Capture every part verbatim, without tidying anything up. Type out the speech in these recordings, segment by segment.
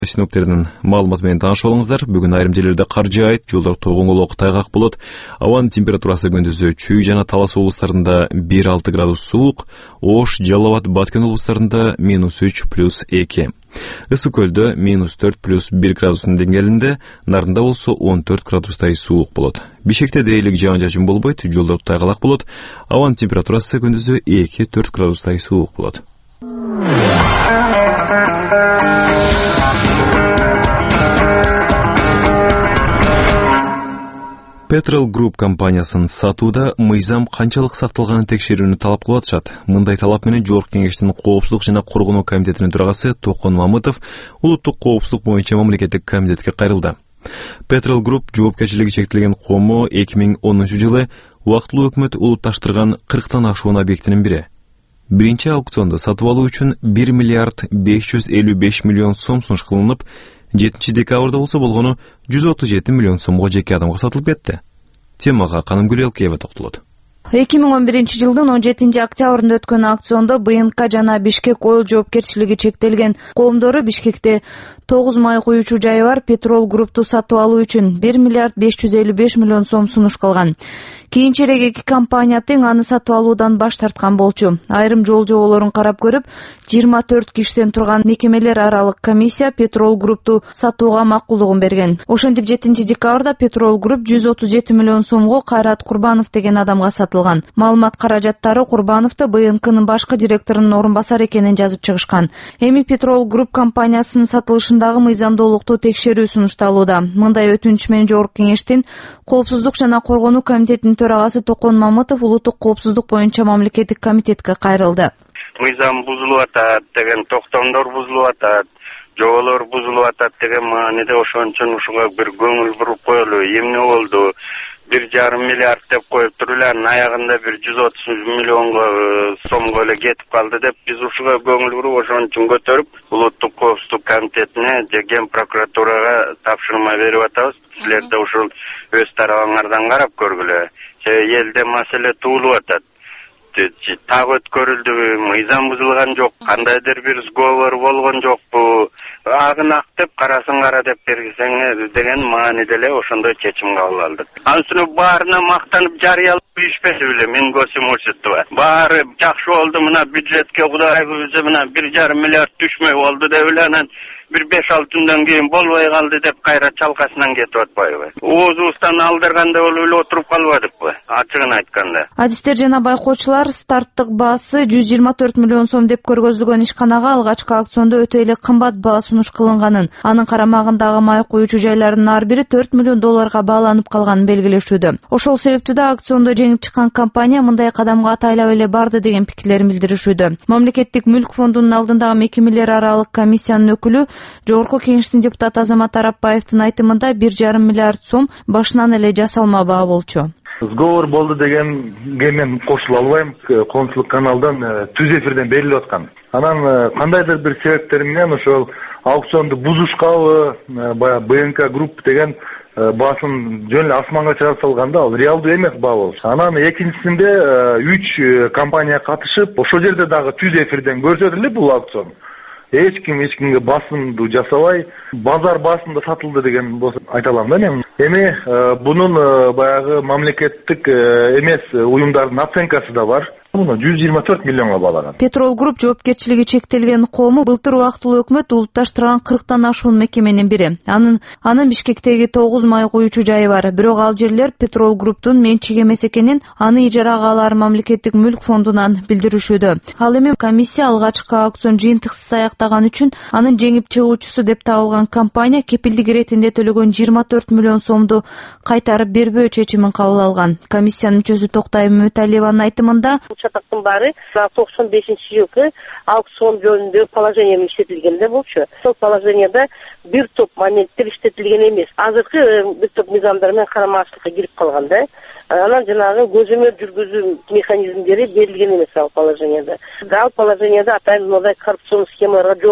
Синоптиктердин маалыматы менен таанышып алыңыздар. Бүгүн айрым жерлерде кар жаайт, жолдор тогоңголок, тайгак болот. Абанын температурасы күндүзү Чүй жана Талас облустарында бир алты градус суук, Ош, Жалал Абад, Баткен облустарында минус үч плюс эки. Ысык көлдө минус төрт плюс бир градустун деңгээлинде, Нарында болсо он төрт градустай суук болот. Бишкекте дээрлик жаан-чачын болбойт, жолдор тайгалак болот. Абанын температурасы күндүзү эки төрт градустай суук болот. Petrol Group компаниясын сатууда мыйзам канчалык сакталганын текшерүүнү талап кылып атышат. Мындай талап менен Жогорку Кеңештин Коопсуздук жана Коргонуу комитетинин төрагасы Токон Мамытов улуттук коопсуздук боюнча мамлекеттик комитетке кайрылды. Petrol Group жоопкерчилиги чектелген коому эки миң онунчу жылы убактылуу өкмөт улутташтырган кырктан ашуун объектинин бири. Биринчи аукционда сатып алуу үчүн бир миллиард беш жүз элүү беш миллион сом сунуш кылынып, жетинчи декабрда болсо болгону жүз отуз жети миллион сомго жеке адамга сатылып кетти. Темага Каным Гүлелкеева токтолот. эки миң он биринчи жылдын он жетинчи октябрында өткөн аукциондо БНК жана Бишкек Ойл жоопкерчилиги чектелген коомдору Бишкекте тогуз май куючу жайы бар Petrol Group'ту сатып алуу үчүн бир миллиард беш жүз элүү беш миллион сом сунуш кылган. Кийинчерээк эки компания тең аны сатып алуудан баш тарткан болчу. Айрым жол жоболорун карап көрүп, жыйырма төрт кишиден турган мекемелер аралык комиссия Petrol Group'ту сатууга макулдугун берген. Ошентип жетинчи декабрда Petrol Group жүз отуз жети миллион сомго Кайрат Курбанов деген адамга сатылган. Маалымат каражаттары Курбановду БНКнын башкы директорунун орун басары экенин жазып чыгышкан. Эми Petrol Group компаниясынын сатылышындагы мыйзамдуулукту текшерүү сунушталууда. Мындай өтүнүч менен Жогорку Кеңештин Коопсуздук жана Коргонуу комитетинин төрагасы Токон Мамытов улуттук коопсуздук боюнча мамлекеттик комитетке кайрылды. Мыйзам бузулуп атат деген, токтомдор бузулуп атат, жоболор бузулуп атат деген мааниде ошончон ушуга бир көңүл буруп коелу. Эмне болду? бир жарым миллиард деп коюптур эле, анын аягында бир жүз отуз миллионго сомго эле кетип калды деп биз ушуга көңүл буруп ошончун көтөрүп улуттук коопсуздук комитетине же Ген прокуратурага тапшырма берип атабыз. Силер да ушул өз тарабыңардан карап көргүлө. Элде маселе туулуп атат. Так өткөрүлдүбү, мыйзам бузулган жок, кандайдыр бир сговор болгон жокпу, агын ак деп карасын кара деп бергисеңер деген мааниде эле ошондой чечим кабыл алдык. Анысыны баарына мактанып жарыялап ийишпеси беле, мен көзүм ошоттуба. Баары жакшы болду, мына бюджетке Кудай буюрса мына бир жарым миллиард түшмөй болду деп эле анан бир беш алты күндөн кийин болбой калды деп кайра чалкасынан кетип атпайбы? Оозубуздан алдырганда болуп эле отуруп калбадыкпы? Ачыгын айтканда. Адистер жана байкоочулар старттык баасы жүз жыйырма төрт миллион сом деп көргөзүлгөн ишканага алгачкы аукциондо өтө эле кымбат баа сунуш кылынганын, анын карамагындагы май куючу жайлардын ар бири төрт миллион долларга бааланып калганын белгилешүүдө. Ошол себептүү да аукциондо жеңип чыккан компания мындай кадамга атайлап эле барды деген пикирлерин билдиришүүдө. Мамлекеттик мүлк фондунун алдындагы мекемелер аралык комиссиянын өкүлү Жогорку Кеңештин депутаты Азамат Арапбаевдин айтымында бир жарым миллиард сом башынан эле жасалма баа болчу. Сговор болду дегенге мен кошула албайм. Коомчулук каналдан түз эфирден берилип аткан. Анан кандайдыр бир себептер менен ошол аукционду бузушкабы, баягы БНК Групп деген баасын жөн эле асманга чыгарып салганда ал реалдуу эмес баа болчу. Анан экинчисинде үч компания катышып, ошол жерде дагы түз эфирден көрсөтүлдү бул аукцион. Эч ким эч кимге басымды жасабай, базар баасында сатылды деген болсо айта алам да мен. Эми бунун баягы мамлекеттик эмес уюмдардын оценкасы да бар. Муну жүз жыйырма төрт миллионго баалаган. Petrol Group жоопкерчилиги чектелген коому былтыр убактылуу өкмөт улутташтырган кырктан ашуун мекеменин бири. Анын анын Бишкектеги тогуз май куючу жайы бар. Бирок ал жерлер Petrol Group'тун менчиги эмес экенин аны ижарага алар мамлекеттик мүлк фондунан билдиришүүдө. Ал эми комиссия алгачкы аукцион жыйынтыксыз аяктаган үчүн анын жеңип чыгуучусу деп табылган компания кепилдик иретинде төлөгөн жыйырма төрт миллион сомду кайтарып бербөө чечимин кабыл алган. Комиссиянын мүчөсү Токтай Мөталиеванын айтымында чатактын баары токсон бешинчи жылкы аукцион жөнүндө положение иштетилгенде болчу. Сол положенияда бир топ моменттер иштетилген эмес. Азыркы бир топ мыйзамдар менен карамаштыкка кирип калган да. Анан жанагы көзөмөл жүргүзүү механизмдери берилген эмес ал положенияда. Ал положенияда атайын мындай коррупцион схемаларга жол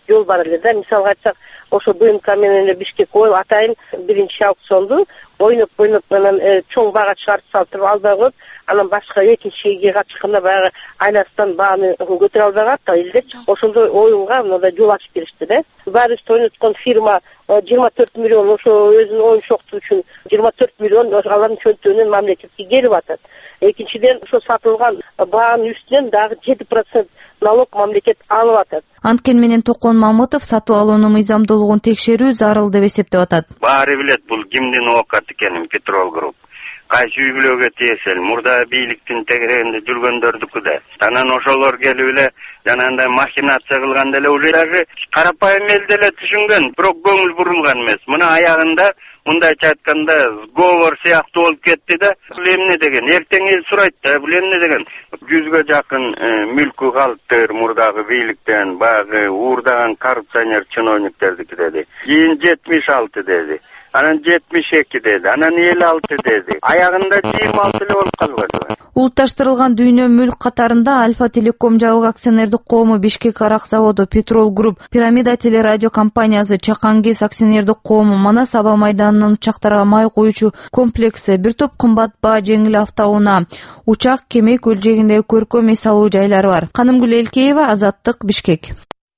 жол бар эле да. Мисалга айтсак, ошо БНК менен эле Бишкек Ойл атайын биринчи аукционду ойноп ойноп анан чоң баага чыгарып салып албай коюп, анан башка экинчиге катышканда баягы айласынан бааны көтөрө албай калат элдечи. Ошондой оюнга мындай жол ачып беришти да. Баарыбызды ойноткон фирма жыйырма төрт миллион ошо өзүнүн оюнчоктугу үчүн жыйырма төрт миллион алардын чөнтөгүнөн мамлекетке келип атат. Экинчиден ошо сатылган баанын үстүнөн дагы жети процент налог мамлекет алып атат. Анткени менен Токон Мамытов сатып алуунун мыйзамдуулугун текшерүү зарыл деп эсептеп атат. Баары билет бул кимдин оокат экенин Петрол Групп. Кайсы үй бүлөгө тиесел, мурда бийликтин тегерегинде жүргөндөрдүкү да. Анан ошолор келип эле жанагындай махинация кылган деле уже даже карапайым эл деле түшүнгөн, бирок көңүл бурулган эмес. Мына аягында мындайча айтканда сговор сыяктуу болуп кетти да. Бул эмне деген? Эртең эл сурайт да, бул эмне деген? Жүзгө жакын мүлкү калыптыр мурдагы бийликтен, баягы уурдаган коррупционер чиновниктердики деди. Кийин жетимиш алты деди. Анан жетимиш эки деди, анан элүү алты деди. Аягында жыйырма алты эле болуп калбадыбы? Улутташтырылган дүйнө мүлк катарында Альфа Телеком жабык акционердик коому, Бишкек арак заводу, Петрол Групп, Пирамида телерадио компаниясы, Чакангиз акционердик коому, Манас аба майданынын учактарга май коюучу комплекси, бир топ кымбат баа жеңил автоунаа, учак, кеме көлжегиндеги көркөм эс алуу жайлары бар. Канымгүл Элкеева, Азаттык, Бишкек.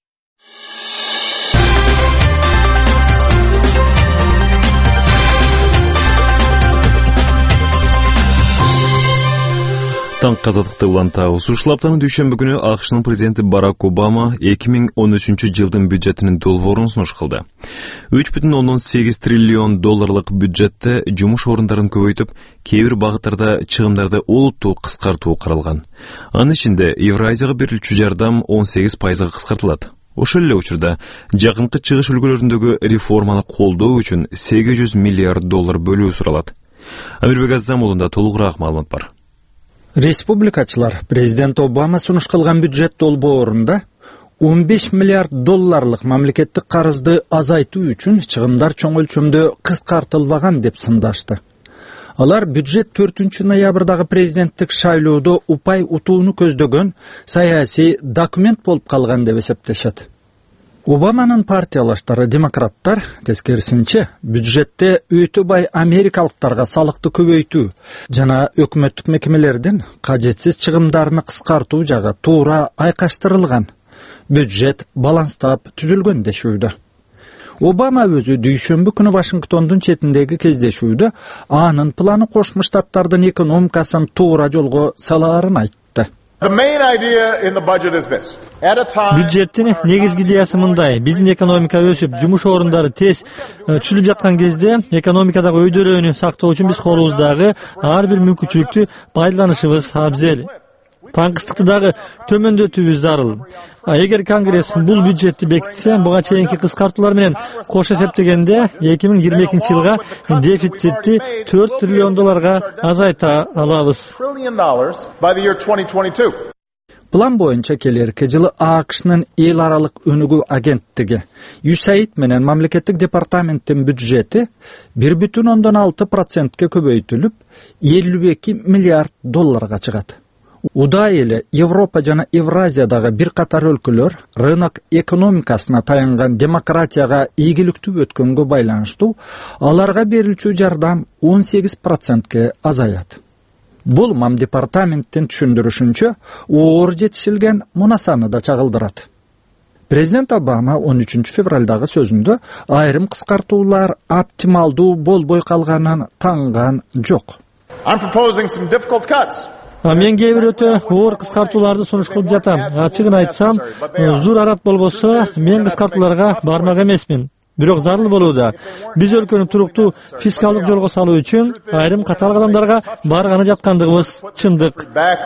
Таң казаттыкты улантабыз. Ушул аптанын дүйшөмбү күнү АКШнын президенти Барак Обама эки миң он үчүнчү жылдын бюджетинин долбоорун сунуш кылды. үч бүтүн ондон сегиз триллион долларлык бюджетте жумуш орундарын көбөйтүп, кээ бир багыттарда чыгымдарды олуттуу кыскартуу каралган. Анын ичинде Евразияга берилчү жардам он сегиз пайызга кыскартылат. Ошол эле учурда жакынкы чыгыш үлгүлөрүндөгү реформаны колдоо үчүн сегиз жүз миллиард доллар бөлүү суралат. Амирбек Азам уулунда толугураак маалымат бар. Республикачылар президент Обама сунуш кылган бюджет долбоорунда он беш миллиард долларлык мамлекеттик карызды азайтуу үчүн чыгымдар чоң өлчөмдө кыскартылбаган деп сындашты. Алар бюджет төртүнчү ноябрдагы президенттик шайлоодо упай утууну көздөгөн саясий документ болуп калган деп эсептешет. Обаманын партиялаштары демократтар тескерисинче бюджетте өтө бай америкалыктарга салыкты көбөйтүү жана өкмөттүк мекемелердин кажетсиз чыгымдарыны кыскартуу жагы туура айкаштырылган. Бюджет баланстап түзүлгөн дешүүдө. Обама өзү дүйшөмбү күнү Вашингтондун четиндеги кездешүүдө анын планы Кошмо Штаттардын экономикасын туура жолго салаарын айтты. Бюджеттин негизги идеясы мындай: биздин экономика өсүп, жумуш орундары тез түзүлүп жаткан кезде экономикадагы өйдөлөөнү сактоо үчүн биз колубуздагы ар бир мүмкүнчүлүктү пайдаланышыбыз абзел. Таңкыстыкты дагы төмөндөтүүбүз зарыл. Эгер Конгресс бул бюджетти бекитсе, буга чейинки кыскартуулар менен кош эсептегенде эки миң жыйырма экинчи жылга дефицитти төрт триллион долларга азайта алабыз. План боюнча келерки жылы АКШнын эл аралык өнүгүү агенттиги ю эс эй ай ди менен мамлекеттик департаменттин бюджети бир бүтүн ондон алты процентке көбөйтүлүп, элүү эки миллиард долларга чыгат. Удай эле Европа жана Евразиядагы бир катар өлкөлөр рынок экономикасына таянган демократияга ийгиликтүү өткөнгө байланыштуу аларга берилчү жардам он сегиз процентке азаят. Бул мам департаменттин түшүндүрүшүнчө оор жетишилген мунасаны да чагылдырат. Президент Обама он үчүнчү февралдагы сөзүндө айрым кыскартуулар оптималдуу болбой калганын таңган жок. Мен кээ бир өтө оор кыскартууларды сунуш кылып жатам. Ачыгын айтсам, зур арат болбосо, мен кыскартууларга бармак эмесмин. Бирок зарыл болууда. Биз өлкөнү туруктуу фискалдык жолго салуу үчүн айрым катар кадамдарга барганы жаткандыгыбыз чындык,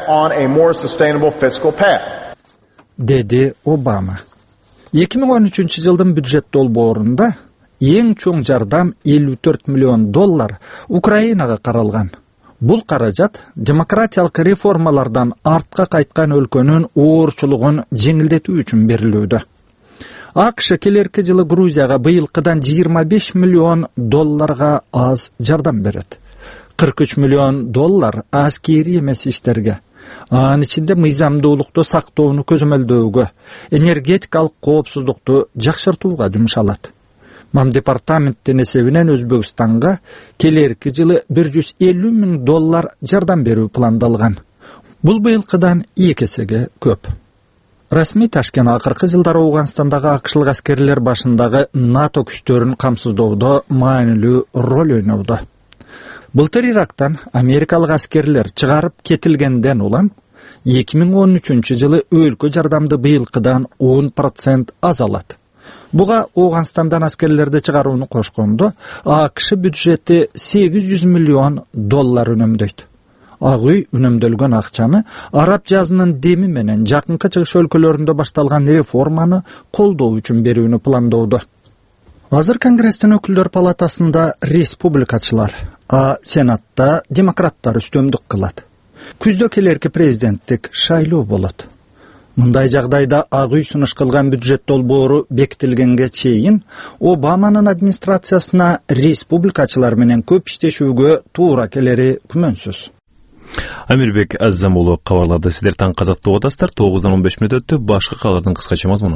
деди Обама. эки миң он үчүнчү жылдын бюджет долбоорунда эң чоң жардам элүү төрт миллион доллар Украинага каралган. Бул каражат демократиялык реформалардан артка кайткан өлкөнүн оорчулугун жеңилдетүү үчүн берилүүдө. АКШ келерки жылы Грузияга быйылкыдан жыйырма беш миллион долларга аз жардам берет. кырк үч миллион доллар аскери эмес иштерге, Анын ичинде мыйзамдуулукту сактоону көзөмөлдөөгө, энергетикалык коопсуздукту жакшыртууга жумшалат. Мам департаменттин эсебинен Өзбекстанга келерки жылы бир жүз элүү миң доллар жардам берүү пландалган. Бул быйылкыдан эки эсеге көп. Расмий Ташкент акыркы жылдары Ауганстандагы акшлык аскерлер башындагы НАТО күчтөрүн камсыздоодо маанилүү роль ойноодо. Былтыр Ирактан америкалык аскерлер чыгарып кетилгенден улам эки миң он үчүнчү жылы өлкө жардамды быйылкыдан он процент азалат. Буга Ауганстандан аскерлерди чыгарууну кошкондо АКШ бюджети сегиз жүз миллион доллар үнөмдөйт. Ак үй үнөмдөлгөн акчаны араб жазынын деми менен жакынкы чыгыш өлкөлөрүндө башталган реформаны колдоо үчүн берүүнү пландоодо. Азыр Конгресстин өкүлдөр палатасында республикачылар, а Сенатта демократтар үстөмдүк кылат. Күздө келерки президенттик шайлоо болот. Мындай жагдайда ак үй сунуш кылган бюджет долбоору бекитилгенге чейин Обаманын администрациясына республикачылар менен көп иштешүүгө туура келери күмөнсүз. Амирбек Аззам уулу кабарлады. Сиздер таң казактуу угасыздар. тогуздан он беш мүнөт өттү. Башка кабарлардын кыскача мазмуну.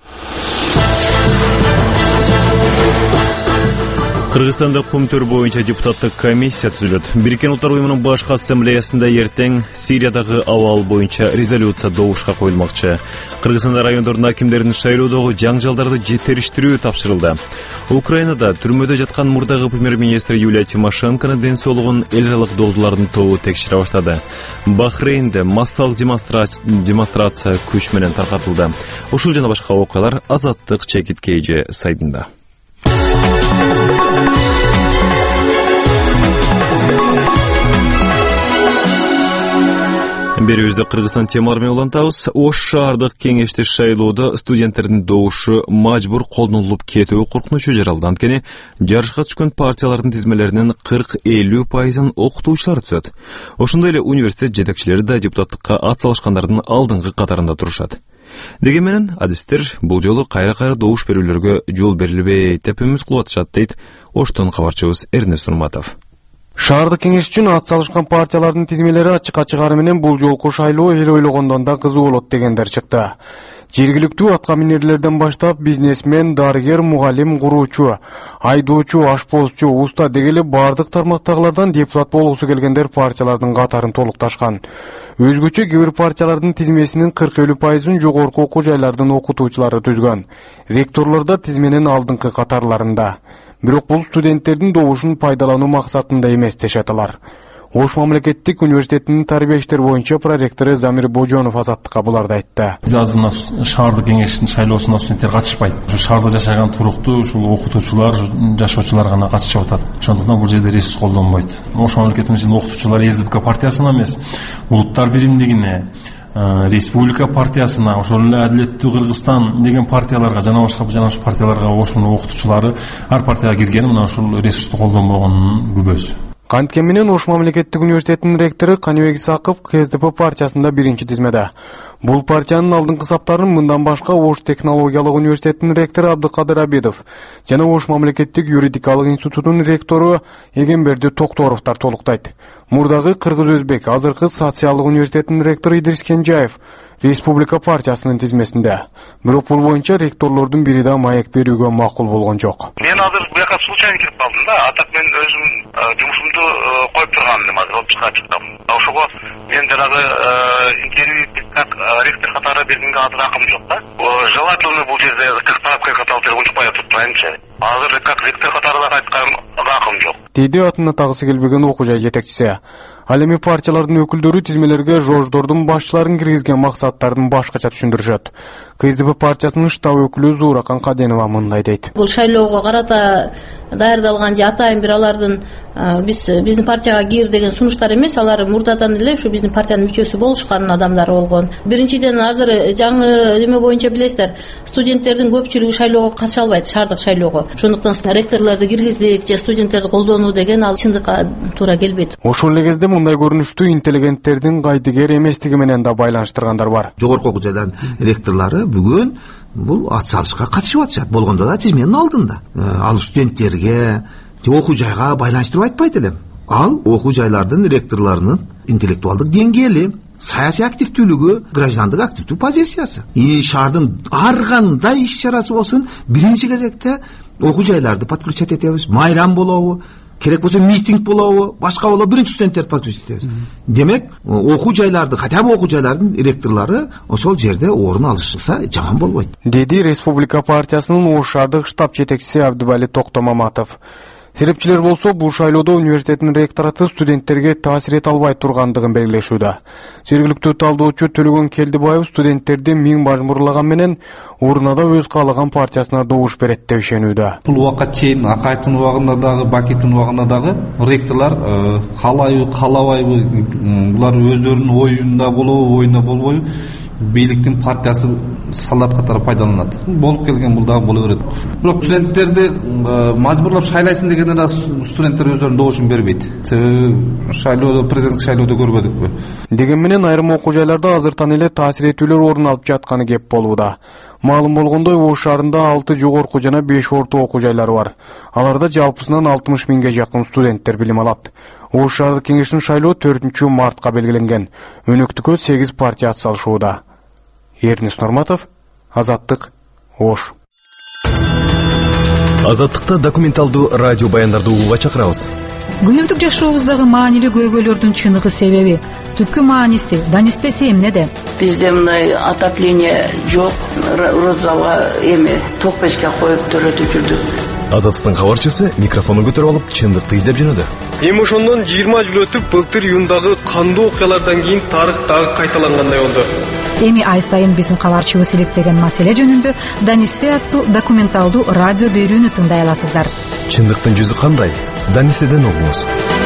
Кыргызстанда Кумтөр боюнча депутаттык комиссия түзүлөт. Бириккен Улуттар уюмунун башкы ассамблеясында эртең Сириядагы абал боюнча резолюция добушка коюлмакчы. Кыргызстанда райондордун акимдеринин шайлоодогу жаңжалдарды жетериштирүү тапшырылды. Украинада түрмөдө жаткан мурдагы премьер-министр Юлия Тимошенконун ден соолугун эл аралык долдулардын тобу текшере баштады. Бахрейнде массалык демонстрация күч менен таркатылды. Ушул жана башка окуялар Азаттык чекиткейжи сайтында. Берүүбүздө Кыргызстан темалары менен улантабыз. Ош шаардык кеңешти шайлоодо студенттердин добушу мажбур колдонулуп кетүү коркунучу жаралды. Анткени жарышка түшкөн партиялардын тизмелеринин кырк элүү пайызын окутуучулар түзөт. Ошондой эле университет жетекчилери да депутаттыкка ат салышкандардын алдыңкы катарында турушат. Деги менен адистер бул жолу кайра-кайра добуш берүүлөргө жол берилбейт деп үмүт кылып атышат дейт Оштон кабарчыбыз Эрнест Нурматов. Шаардык кеңеш үчүн ат салышкан партиялардын тизмелери ачыкка чыгары менен бул жолку шайлоо эл ойлогондон да кызуу болот дегендер чыкты. Жергиликтүү атка минерлерден баштап бизнесмен, дарыгер, мугалим, куруучу, айдоочу, ашпозчу, уста дегеле бардык тармактагылардан депутат болгусу келгендер партиялардын катарын толукташкан. Өзгөчө кээ бир партиялардын тизмесинин кырк элүү пайызын жогорку окуу жайлардын окутуучулары түзгөн. Ректорлор да тизменин алдыңкы катарларында. Бирок бул студенттердин добушун пайдалануу максатында эмес дешет алар. Ош мамлекеттик университетинин тарбия иштер боюнча проректору Замир Божонов Азаттыкка буларды айтты. Азыр мына шаардык кеңештин шайлоосуна студенттер катышпайт. Ушу шаарда жашаган туруктуу ушул окутуучулар, жашоочулар гана катышып атат. Ошондуктан бул жерде ресурс колдонбойт. Ош мамлекетимиздин окутуучулары ЭСДПК партиясына эмес, улуттар биримдигине, республика партиясына, ошол эле Адилеттүү Кыргызстан деген партияларга жана башка жана башка партияларга ошонун окутуучулары ар партияга киргени мына ушул ресурсту колдонбогонунун күбөсү. Канткени менен Ош мамлекеттик университетинин ректору Каныбек Исаков КСДП партиясында биринчи тизмеде. Бул партиянын алдыңкы саптарын мындан башка Ош технологиялык университетинин ректору Абдыкадыр Абидов жана Ош мамлекеттик юридикалык институтунун ректору Эгемберди Токторовдор толуктайт. Мурдагы кыргыз-өзбек, азыркы социалдык университетинин ректору Идрис Кенжаев республика партиясынын тизмесинде. Бирок бул боюнча ректорлордун бири да маек берүүгө макул болгон жок. Мен азыр буяка случайно кирип калдым да, атак мен өзүм жумушумду коюп тургандым, азыр отпускка чыктым. Ошого мен жанагы интервью как ректор катары бергенге азыр акым жок да. Желательно бул жерде как правка каталып унчпай атпайынчы. Азыр как ректор катары айткан акым жок. Дейди атына тагысы келбеген окуу жай жетекчиси. Ал эми партиялардын өкүлдөрү тизмелерге жождордун башчыларын киргизген максаттарын башкача түшүндүрүшөт. КСДП партиясынын штаб өкүлү Зууракан Каденова мындай дейт. Бул шайлоого карата даярдалган же атайын бир алардын биз биздин партияга кир деген сунуштар эмес, алар мурдадан эле ушу биздин партиянын мүчөсү болушкан адамдар болгон. Биринчиден азыр жаңы неме боюнча билесиздер, студенттердин көпчүлүгү шайлоого катыша албайт, шаардык шайлоого. Ошондуктан ректорлорду киргиздик же студенттерди колдонуу деген ал чындыкка туура келбейт. Ошол эле кезде мындай көрүнүштүү интеллигенттердин кайдыгер эместиги менен да байланыштыргандар бар. Жогорку окуу жайлардын ректорлору бүгүн бул ат салышка катышып атышат. Болгондо да тизменин алдында. Ал студенттерге же окуу жайга байланыштырып айтпайт элем. Ал окуу жайлардын ректорлорунун интеллектуалдык деңгээли, саясий активдүүлүгү, граждандык активдүү позициясы. И шаардын ар кандай иш чарасы болсун, биринчи кезекте окуу жайларды подключать этебиз, майрам болобу, керек болсо митинг болобу, башка болобу, биринчи студенттерди подключать этебиз. Демек, окуу жайларды, хотя бы окуу жайлардын ректорлору ошол жерде орун алышса жаман болбойт, деди Республика партиясынын Ош шаардык штаб жетекчиси Абдыбали Токтомаматов. Серепчилер болсо бул шайлоодо университеттин ректораты студенттерге таасир эте албай тургандыгын белгилешүүдө. Жергиликтүү талдоочу Төлөгөн Келдибаев студенттерди миң мажбурлаган менен ордуна өз каалаган партиясына добуш берет деп ишенүүдө. Бул убакка чейин Акайтын убагында дагы, Бакиттин убагында дагы ректорлор каалайбы, каалабайбы, булар өздөрүнүн оюнда болобу, оюнда болбойбу, бийликтин партиясы солдат катары пайдаланат. Болуп келген бул дагы боло берет. Бирок студенттерди мажбурлап шайлайсың дегенде да студенттер өздөрүнүн добушун бербейт. Себеби шайлоодо, президенттик шайлоодо көрбөдүкпү. Деген менен айрым окуу жайларда азыртан эле таасир этүүлөр орун алып жатканы кеп болууда. Маалым болгондой, Ош шаарында алты жогорку жана беш орто окуу жайлары бар. Аларда жалпысынан алтымыш миңге жакын студенттер билим алат. Ош шаардык кеңешинин шайлоо төртүнчү мартка белгиленген. Өнөктүккө сегиз партия атсалышууда. Эрнис Нурматов, Азаттык, Ош. Азаттыкта документалдуу радио баяндарды угууга чакырабыз. Күнүмдүк жашообуздагы маанилүү көйгөйлөрдүн чыныгы себеби, түпкү мааниси, данистеси эмнеде? Бизде мындай отопление жок, розага эми ток печке коюп төрөтүп жүрдүк. Азаттыктын кабарчысы микрофонун көтөрүп алып чындыкты издеп жөнөдү. Эми ошондон жыйырма жыл өтүп, былтыр июндагы кандуу окуялардан кийин тарых дагы кайталангандай болду. Эми ай сайын биздин кабарчыбыз иликтеген маселе жөнүндө Данисте аттуу документалдуу радио берүүнү тыңдай аласыздар. Чындыктын жүзү кандай? Данистеден угуңуз.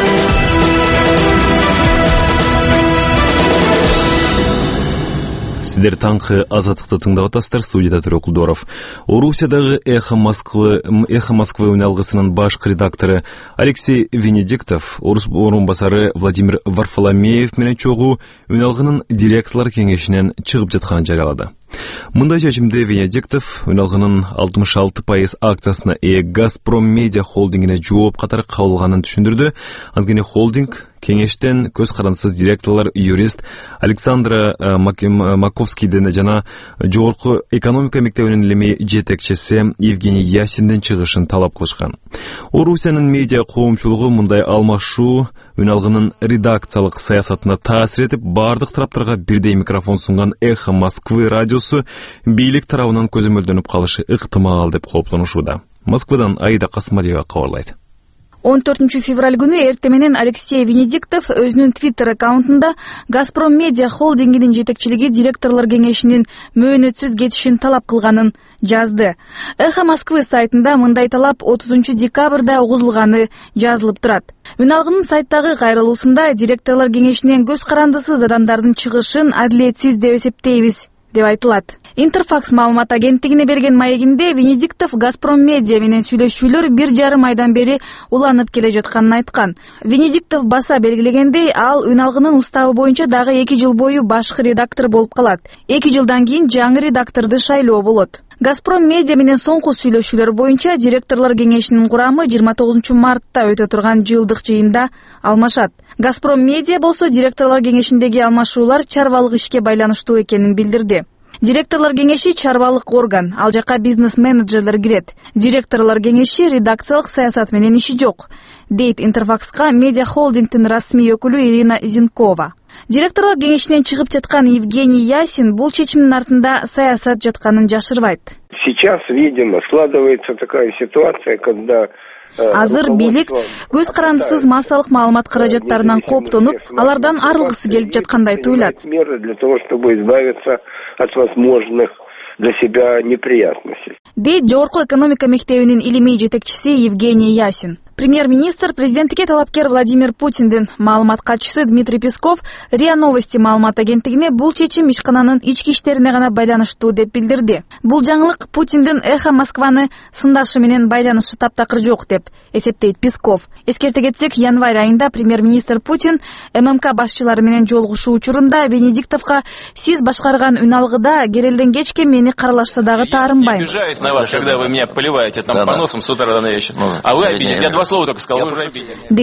Сиздер таңкы Азаттыкты тыңдап атасыздар. Студияда Төрө Кулдоров. Орусиядагы Эхо Москвы, Эхо Москвы үналгысынын баш редактору Алексей Венедиктов, орус орун басары Владимир Варфоломеев менен чогуу үналгынын директорлор кеңешинен чыгып жатканын жарыялады. Мындай чечимде Венедиктов үналгынын алтымыш алты пайыз акциясына ээ Газпром Медиа холдингине жооп катары кабылганын түшүндүрдү. Анткени холдинг кеңештен көз карандысыз директорлор юрист Александра Маковскийден жана жогорку экономика мектебинин илимий жетекчиси Евгений Ясинден чыгышын талап кылышкан. Орусиянын медиа коомчулугу мындай алмашуу үналгынын редакциялык саясатына таасир этип, бардык тараптарга бирдей микрофон сунган Эхо Москвы радиосу бийлик тарабынан көзөмөлдөнүп калышы ыктымал деп кооптонушууда. Москвадан Аида Касмалиева кабарлайт. он төртүнчү февраль күнү эртең менен Алексей Венедиктов өзүнүн Twitter аккаунтунда Газпром Медиа холдингинин жетекчилиги директорлор кеңешинин мөөнөтсүз кетишин талап кылганын жазды. Эхо Москвы сайтында мындай талап отузунчу декабрда угузулганы жазылып турат. Үналгынын сайттагы кайрылуусунда директорлор кеңешинен көз карандысыз адамдардын чыгышын адилетсиз деп эсептейбиз деп айтылат. Интерфакс маалымат агенттигине берген маегинде Венедиктов Газпром Медиа менен сүйлөшүүлөр бир жарым айдан бери уланып келе жатканын айткан. Венедиктов баса белгилегендей, ал үналгынын уставы боюнча дагы эки жыл бою башкы редактор болуп калат. эки жылдан кийин жаңы редакторду шайлоо болот. Газпром Медиа менен соңку сүйлөшүүлөр боюнча директорлор кеңешинин курамы жыйырма тогузунчу мартта өтө турган жылдык жыйында алмашат. Газпром Медиа болсо директорлор кеңешиндеги алмашуулар чарбалык ишке байланыштуу экенин билдирди. Директорлор кеңеши чарбалык орган, ал жака бизнес-менеджерлер кирет. Директорлор кеңеши редакциялык саясат менен иши жок, дейт Интерфакска медиа холдингдин расмий өкүлү Ирина Зинкова. Директорлор кеңешинен чыгып жаткан Евгений Ясин бул чечимдин артында саясат жатканын жашырбайт. Сейчас, видимо, складывается такая ситуация, когда Азыр бийлик көз карандысыз массалык маалымат каражаттарынан кооптонуп, алардан арылгысы келип жаткандай туйлат. Меры для того, чтобы избавиться от возможных для себя неприятностей. Дейт жогорку экономика мектебинин илимий жетекчиси Евгений Ясин. Премьер-министр президенттикке талапкер Владимир Путиндин маалымат катчысы Дмитрий Песков РИА Новости маалымат агенттигине бул чечим ишкананын ички иштерине гана байланыштуу деп билдирди. Бул жаңылык Путиндин Эхо Москваны сындашы менен байланышы таптакыр жок деп эсептейт Песков. Эскерте кетсек, январь айында премьер-министр Путин ММК башчылары менен жолугушуу учурунда Венедиктовго сиз башкарган үналгыда керелден кечке мени каралашса дагы таарынбайм. Я не обижаюсь на вас, когда вы меня поливаете там поносом с утра до вечера. А вы обидели. Я два слова только сказал, вы уже обидели. Деген.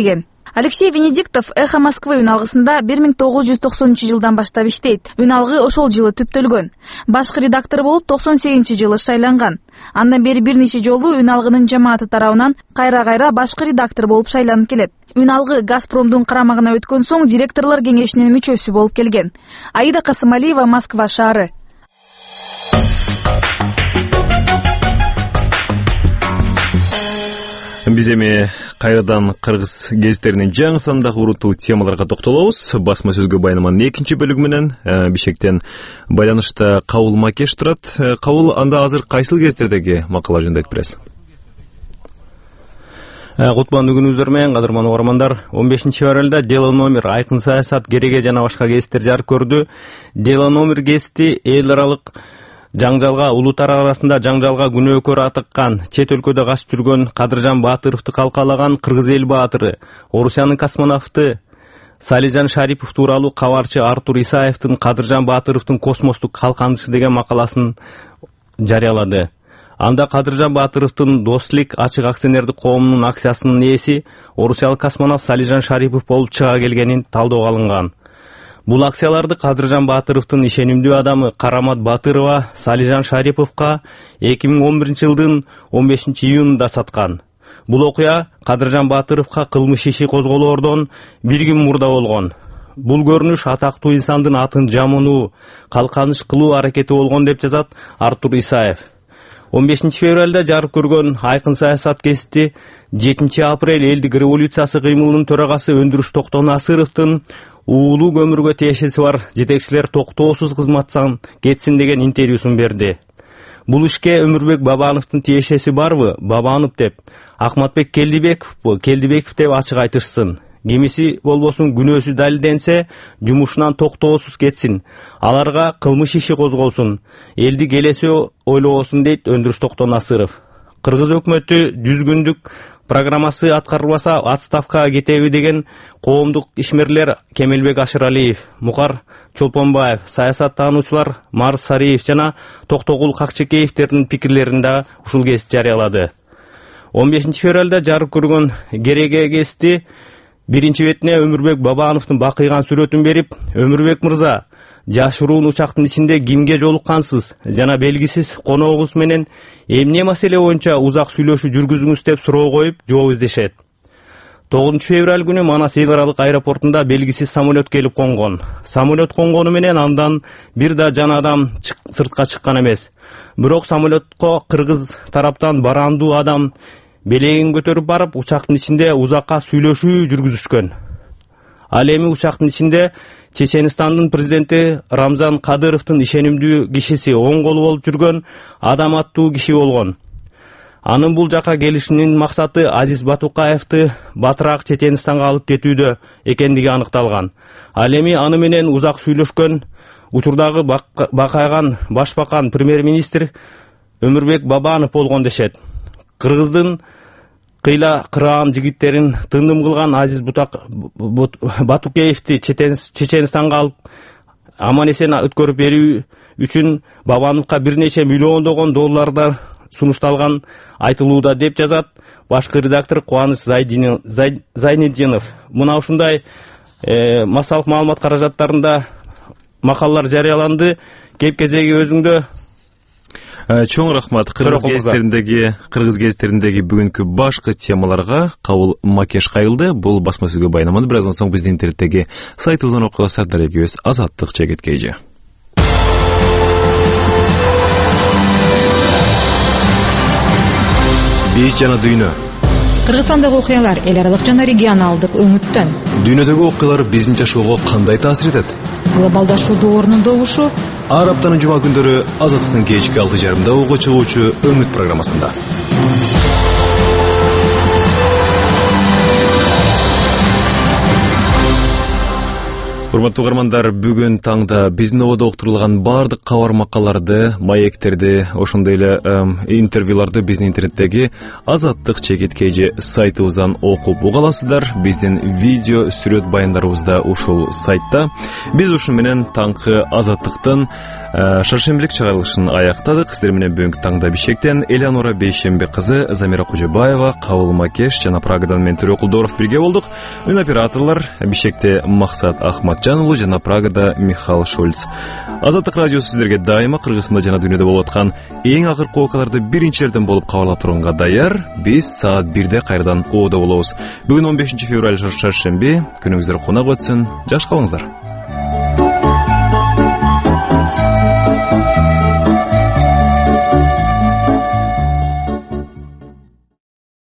Алексей Венедиктов Эхо Москвы үналгысында бир миң тогуз жүз токсонунчу жылдан баштап иштейт. Үналгы ошол жылы түптөлгөн. Башкы редактор болуп токсон сегизинчи жылы шайланган. Андан бери бир нече жолу үналгынын жамааты тарабынан кайра-кайра башкы редактор болуп шайланып келет. Үналгы Газпромдун карамагына өткөн соң директорлор кеңешинин мүчөсү болуп келген. Аида Касымалиева, Москва шаары. Биз эми кайрадан кыргыз гезиттеринин жаңы сандагы уруттуу темаларга токтолобуз. Басма сөзгө байнаманын экинчи бөлүгү менен Бишкектен байланышта Кабыл Макеш турат. Кабыл, анда азыр кайсыл гезиттердеги макала жөнүндө айтып бересиз? Кутмандуу күнүңүздөр менен, кадырман угармандар. он бешинчи февралда Дело номер, Айкын саясат, Кереге жана башка гезиттер жарык көрдү. Дело номер гезити эл аралык жаңжалга, улуттар арасында жаңжалга күнөөкөр атыккан, чет өлкөдө качып жүргөн Кадыржан Баатыровду калкалаган кыргыз эл баатыры, Орусиянын космонавты Салижан Шарипов тууралуу кабарчы Артур Исаевдин Кадыржан Баатыровдун космостук калканышы деген макаласын жарыялады. Анда Кадыржан Баатыровдун Достлик ачык акционердик коомунун акциясынын ээси орусиялык космонавт Салижан Шарипов болуп чыга келгенин талоого алынган. Бул акцияларды Кадыржан Баатыровдун ишенимдүү адамы Карамат Батырова Салижан Шариповго эки миң он биринчи жылдын он бешинчи июнунда саткан. Бул окуя Кадыржан Баатыровго кылмыш иши козголоордон бир күн мурда болгон. Бул көрүнүш атактуу инсандын атын жамануу, калканыш кылуу аракети болгон деп жазат Артур Исаев. он бешинчи февралда жарык көргөн Айкын саясат гезити жетинчи апрель элдик революциясы кыймылынын төрагасы Өндүрүш Токтон Асыровдун уулуу көмүргө тиешеси бар жетекчилер токтоосуз кызматтан кетсин деген интервьюсун берди. Бул ишке Өмүрбек Бабановдун тиешеси барбы? Бабанов деп, Акматбек Келдибеков, Келдибеков деп ачык айтышсын. Кимиси болбосун күнөөсү далилденсе, жумушунан токтоосуз кетсин. Аларга кылмыш иши козголсун. Элди келеси ойлобосун дейт Өндүрүш Токтон Асыров. Кыргыз өкмөтү жүз күндүк программасы аткарылбаса отставкага кетеби деген коомдук ишмерлер Кемелбек Ашыралиев, Мукар Чолпонбаев, саясаттануучулар Марс Сариев жана Токтогул Какчекеевдердин пикирлерин да ушул гезит жарыялады. он бешинчи февралда жарык көргөн Кереге гезити биринчи бетине Өмүрбек Бабановдун бакыйган сүрөтүн берип, Өмүрбек мырза, жашыруун учактын ичинде кимге жолуккансыз жана белгисиз коноогуз менен эмне маселе боюнча узак сүйлөшүү жүргүзүңүз деп суроо коюп жооп издешет. тогузунчу февраль күнү Манас эл аралык аэропортунда белгисиз самолет келип конгон. Самолет конгону менен андан бир да жан адам сыртка чыккан эмес. Бирок самолетко кыргыз тараптан барандуу адам белегин көтөрүп барып, учактын ичинде узакка сүйлөшүү жүргүзүшкөн. Ал эми учактын ичинде Чеченстандын президенти Рамзан Кадыровдун ишенимдүү кишиси, оң колу болуп жүргөн адам аттуу киши болгон. Анын бул жака келишинин максаты Азиз Батукаевди батыраак Чеченстанга алып кетүүдө экендиги аныкталган. Ал эми аны менен узак сүйлөшкөн учурдагы бакайган башбакан премьер-министр Өмүрбек Бабанов болгон дешет. Кыргыздын кыйла кыраан жигиттерин тындым кылган Азиз Батукеевди Чеченстанга алып аман эсен өткөрүп берүү үчүн Бабановго бир нече миллиондогон доллардар сунушталган айтылууда деп жазат башкы редактор Кубаныч Зайниддинов. Мына ушундай массалык маалымат каражаттарында макалалар жарыяланды. Кеп кезеги өзүңдө. Чоң рахмат. Кыргыз гезиттериндеги Кыргыз гезиттериндеги бүгүнкү башкы темаларга Кабыл Макеш кайрылды. Бул басма сөзгө байнаманы бир аздан соң биздин интернеттеги сайтыбыздан окуп аласыздар. Дарегибиз Азаттык Чегеткейжи. Биз жана дүйнө. Кыргызстандагы окуялар эл аралык жана регионалдык өңүттөн. Дүйнөдөгү окуялар биздин жашоого кандай таасир этет? Глобалдашуу доорунун добушу. Ар аптанын жума күндөрү Азаттыктын кечки алты жарымда уга чыгуучу Өңүт программасында. урматтуу угармандар, бүгүн таңда биздин ободо уктурулган баардык кабар макалаларды, маектерди, ошондой эле интервьюларды биздин интернеттеги Азаттык чекит kg сайтыбыздан окуп уга аласыздар. Биздин видео, сүрөт баяндарыбызда ушул сайтта. Биз ушун менен таңкы Азаттыктын шаршембилик чыгарылышын аяктадык. Сиздер менен бүгүнкү таңда Бишкектен Элеонора Бейшембек кызы, Замира Кожобаева, Кабыл Макеш жана Прагадан мен Төрө Кулдоров бирге болдук. Үн операторлор Бишкекте Максат Ахматжан уулу жана Прагада Михаил Шольц. Азаттык радиосу сиздерге дайыма Кыргызстанда жана дүйнөдө болуп аткан эң акыркы окуяларды биринчилерден болуп кабарлап турганга даяр. Биз саат бирде кайрадан ободо болобуз. Бүгүн он бешинчи февраль шаршемби, күнүңүздөр кунак өтсүн. Жаш калыңыздар.